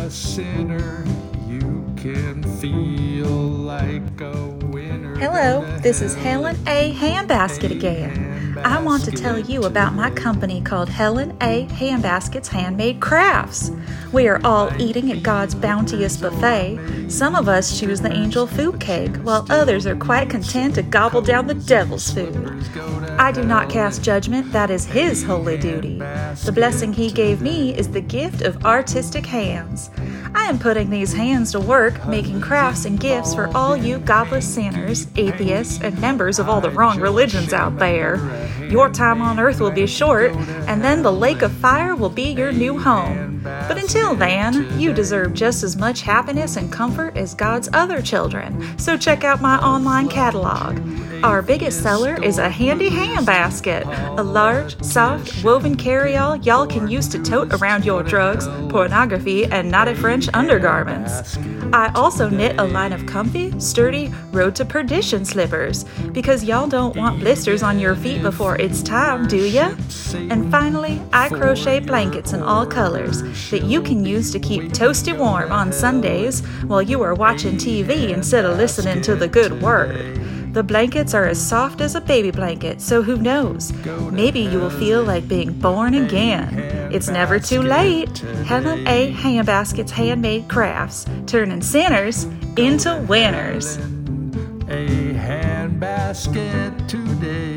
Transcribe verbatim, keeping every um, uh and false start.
a sinner, you can feel like a winner. Hello, this is Helen A. Handbasket again. I want to tell you about my company called Helen A. Handbaskets Handmade Crafts. We are all eating at God's bounteous buffet. Some of us choose the angel food cake, while others are quite content to gobble down the devil's food. I do not cast judgment, that is His holy duty. The blessing He gave me is the gift of artistic hands. I am putting these hands to work, making crafts and gifts for all you godless sinners, atheists, and members of all the wrong religions out there. Your time on earth will be short, and then the lake of fire will be your new home. But until then, you deserve just as much happiness and comfort as God's other children, so check out my online catalog. Our biggest seller is a handy handbasket, a large, soft, woven carry-all y'all can use to tote around your drugs, pornography, and naughty French undergarments. I also knit a line of comfy, sturdy, road to perdition slippers, because y'all don't want blisters on your feet before it's time, do ya? And finally, I crochet blankets in all colors that you can use to keep toasty warm on Sundays while you are watching T V instead of listening to the good word. The blankets are as soft as a baby blanket, so who knows? Maybe you will feel like being born again. It's never too late. Helen A. Handbaskets Handmade Crafts, turning sinners into winners. A handbasket today.